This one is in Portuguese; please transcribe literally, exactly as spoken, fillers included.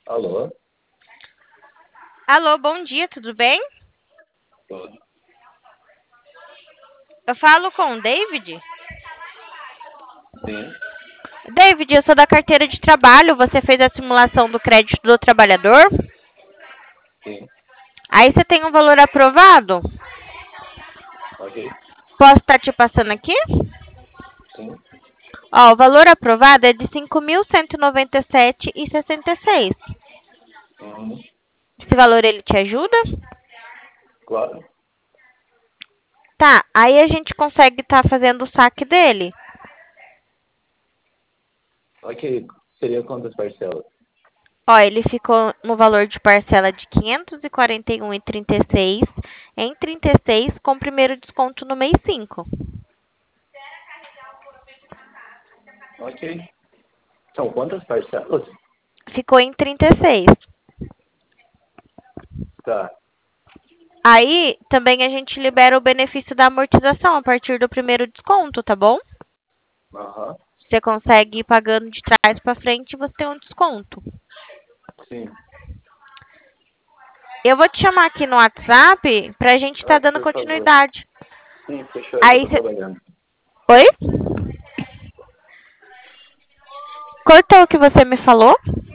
Alô? Alô, bom dia, tudo bem? Tudo. Eu falo com o David. Sim, David, eu sou da carteira de trabalho. Você fez a simulação do crédito do trabalhador? sim, Aí você tem um valor aprovado? ok, Posso estar te passando aqui? sim, Ó, o valor aprovado é de cinco mil cento e noventa e sete reais e sessenta e seis centavos. uhum, Esse valor ele te ajuda? claro, Tá, aí a gente consegue estar fazendo o saque dele. ok, seria quantas parcelas? Ó, ele ficou no valor de parcela de quinhentos e quarenta e um reais e trinta e seis centavos em trinta e seis com primeiro desconto no mês cinco. Ok, são quantas parcelas? Ficou em trinta e seis. Tá, Aí também a gente libera o benefício da amortização a partir do primeiro desconto, tá bom? aham, Você consegue ir pagando de trás para frente e você tem um desconto. sim, Eu vou te chamar aqui no WhatsApp pra gente estar ah, dando por favor, continuidade. sim, fechou, é que eu Aí tô você. trabalhando. Oi? Cortou o que você me falou?